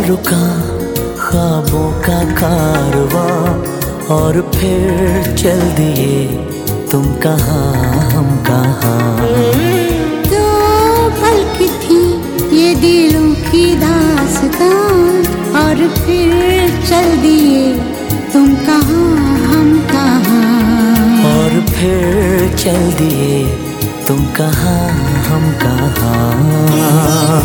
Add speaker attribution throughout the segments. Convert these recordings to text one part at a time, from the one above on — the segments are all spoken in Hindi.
Speaker 1: रुका ख्वाबों का कारवां और फिर चल दिए तुम कहाँ हम कहाँ।
Speaker 2: दो पल की थी ये दिलों की दास्तां और फिर चल दिए तुम कहाँ हम कहाँ।
Speaker 1: और फिर चल दिए तुम कहाँ हम कहाँ।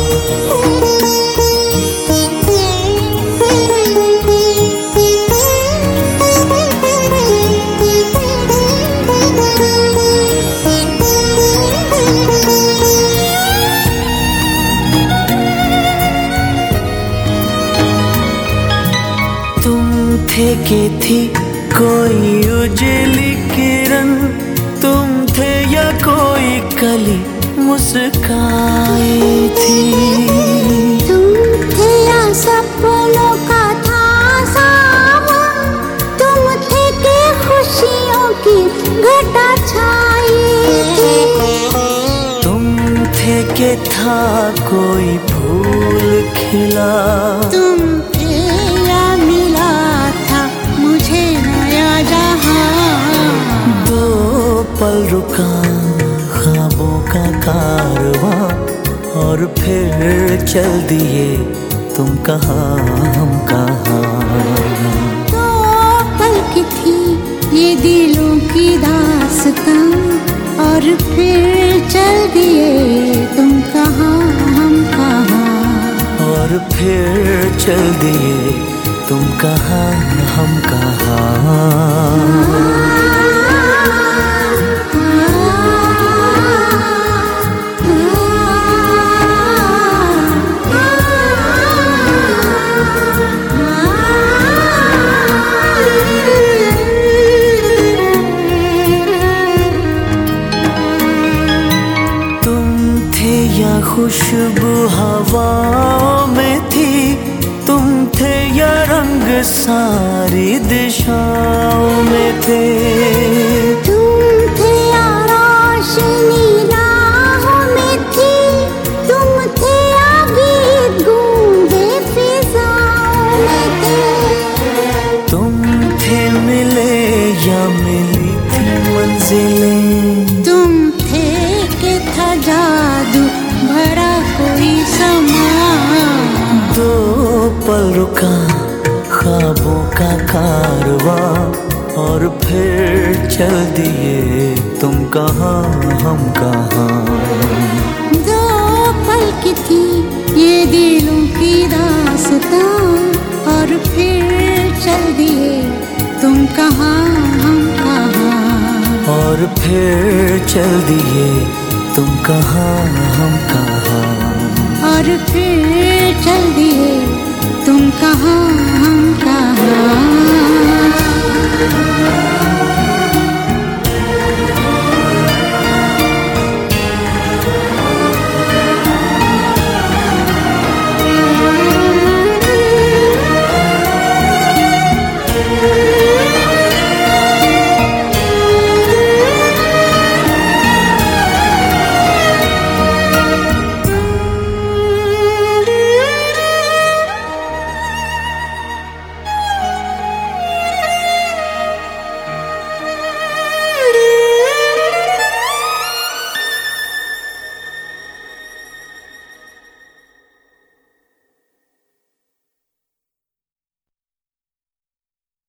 Speaker 1: थे कि थी कोई उजली किरण, तुम थे या कोई कली मुस्काई थी।
Speaker 2: तुम थे या सपनों का था सावन, तुम थे कि खुशियों की घटा छाई थी।
Speaker 1: तुम थे कि था कोई फूल खिला,
Speaker 2: तुम थे या मिला मुझे नया जहां।
Speaker 1: दो पल रुका ख्वाबों का कारवां और फिर चल दिए तुम कहाँ हम कहाँ।
Speaker 2: दो पल की थी ये दिलों की दास्तां और फिर चल दिए तुम कहाँ हम कहाँ।
Speaker 1: और फिर चल दिए तुम कहाँ हम कहाँ। तुम थे या खुशबू हवाओं में थी, तुम थे या रंग सारी दिशाओं में थे।
Speaker 2: तुम थे या रोशनी राहों में थी, तुम थे या गीत गूंजे फिजाओं में थे।
Speaker 1: तुम थे मिले या मिली थी मंजिलें,
Speaker 2: तुम थे कि था जादू भरा कोई समा।
Speaker 1: दो पल रुका ख्वाबों का कारवां और फिर चल दिए तुम कहाँ हम कहाँ।
Speaker 2: दो पल की थी ये दिलों की दास्तां और फिर चल दिए तुम कहाँ हम कहाँ।
Speaker 1: और फिर चल दिए तुम कहाँ हम कहाँ।
Speaker 2: और फिर चल दिए तुम कहाँ हम कहाँ।